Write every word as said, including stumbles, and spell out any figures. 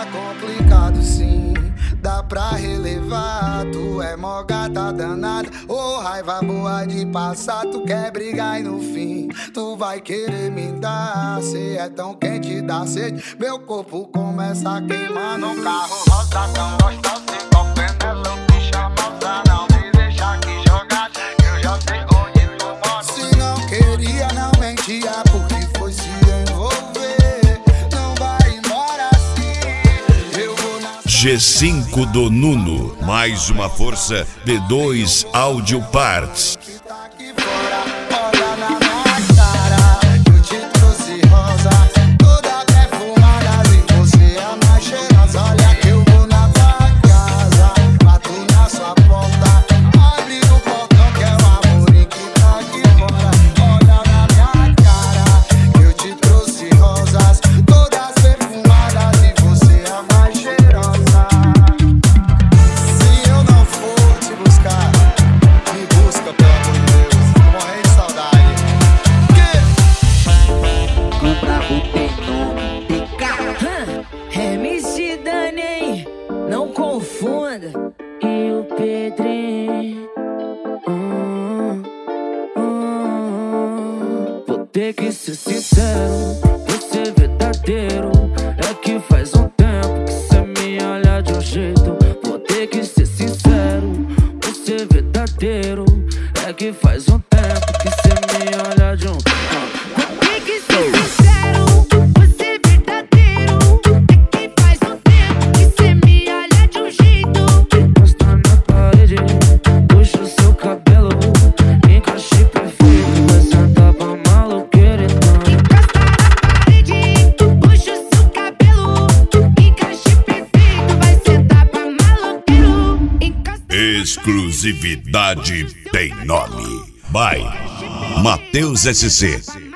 complicado sim, dá pra relevar. Tu é mó gata danada, ô oh, raiva boa de passar. Tu quer brigar e no fim tu vai querer me dar. Cê é tão quente, dá sede, meu corpo começa a queimar. No carro rosa tão gostosa, igual Penelope chamosa. Não me deixa aqui jogado, eu já sei onde tu mora. Se não queria, não mentia, porque foi se envolver. Não vai embora assim, eu vou na... G cinco do Nuno, mais uma força de dois Audio Parts. Não confunda. E o Pedrinho, hum, hum. Vou ter que ser sincero, vou ser verdadeiro. É que faz um tempo que cê me olha de um jeito. Vou ter que ser sincero, vou ser verdadeiro. É que faz um tempo que cê me olha de um hum. Vou ter que ser sincero, vou ser verdadeiro. É que faz um tempo que cê me olha de um jeito. Encosta na parede, puxa o seu cabelo, encaixe perfeito, vai sentar pra maloqueira então. Encosta na parede, puxa o seu cabelo, encaixe perfeito, vai sentar pra maloqueiro. Exclusividade tem nome. By Matheus S C.